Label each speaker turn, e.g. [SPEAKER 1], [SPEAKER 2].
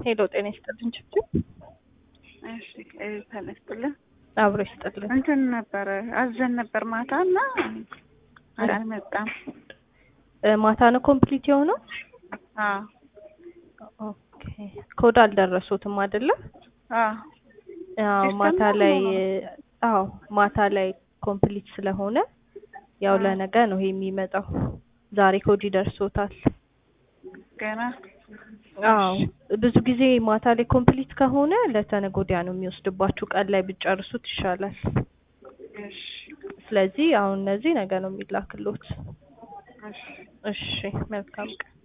[SPEAKER 1] ሄሎ ጤና ይስጥልኝ ችግር
[SPEAKER 2] እሺ ተነስተለ
[SPEAKER 1] አብሮ ይስጥልኝ
[SPEAKER 2] እንትን ነበር አዘን ነበር ማታና አልመጣም
[SPEAKER 1] ማታ ነው ኮምፕሊት የሆነው ኦኬ ኮድ አልደረሱትም አይደለ ማታ ላይ ኮምፕሊት ስለሆነ ያው ለነገ ነው የሚመጣው ዛሬ ኮድ ይደርሶታል
[SPEAKER 2] ገና
[SPEAKER 1] ብዙ ጊዜ ማታ ላይ ኮምፕሊት ከሆነ ለተነጎዲያ ነው የሚወስድባችሁ ቀን ላይ ብቻርሱት ይሻላል ስለዚህ አሁን እነዚህ ነገ ነው የሚላክሉት እሺ መልካም